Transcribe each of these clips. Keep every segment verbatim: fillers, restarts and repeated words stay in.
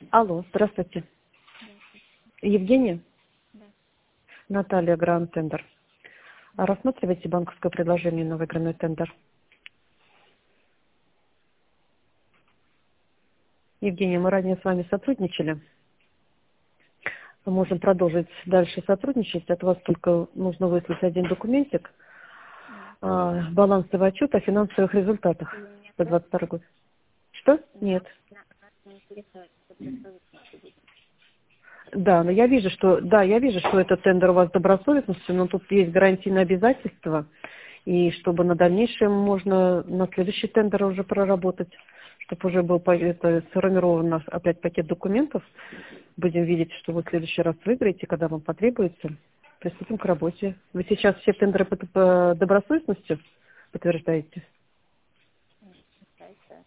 Алло, здравствуйте. Евгения? Да. Наталья, Гранд Тендер. А рассматриваете банковское предложение на выигранный тендер? Евгения, мы ранее с вами сотрудничали. Мы можем продолжить дальше сотрудничать. От вас только нужно выслать один документик. А, балансовый отчет о финансовых результатах Нет, за да? двадцать второй год. Что? Нет. Нас не интересует, добросовестность будет. Да, но я вижу, что да, я вижу, что этот тендер у вас добросовестностью, но тут есть гарантийные обязательства, и чтобы на дальнейшем можно на следующий тендер уже проработать, чтобы уже был по- это, сформирован наш опять пакет документов. Будем видеть, что вы в следующий раз выиграете, когда вам потребуется. Приступим к работе. Вы сейчас все тендеры по, по добросовестности подтверждаете? Считается.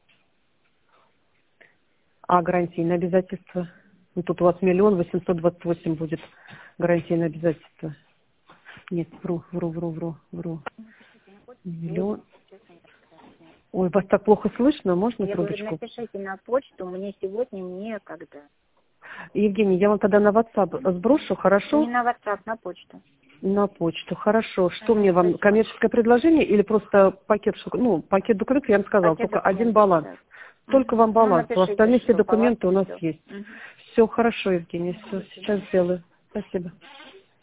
А гарантийные обязательства? Ну, тут у вас миллион восемьсот двадцать восемь будет гарантийное обязательство. Нет, вру, вру, вру, вру, вру. Напишите на почту, Миллион. сегодня, честно не рассказать. Ой, вас так плохо слышно, можно Я говорю, трубочку? напишите на почту, мне сегодня некогда. Евгений, я вам тогда на WhatsApp сброшу, хорошо? Не на WhatsApp, на почту. На почту, хорошо. Что Ага, мне вам, спасибо. коммерческое предложение или просто пакет, шок- ну, пакет документов, я вам сказала, Пакет только один документов, баланс. да. Только Угу. вам Ну, баланс, у напишите, остальные все что баланс документы у и нас все. есть. Угу. Все хорошо, Евгений, все, сейчас сделаю. Спасибо.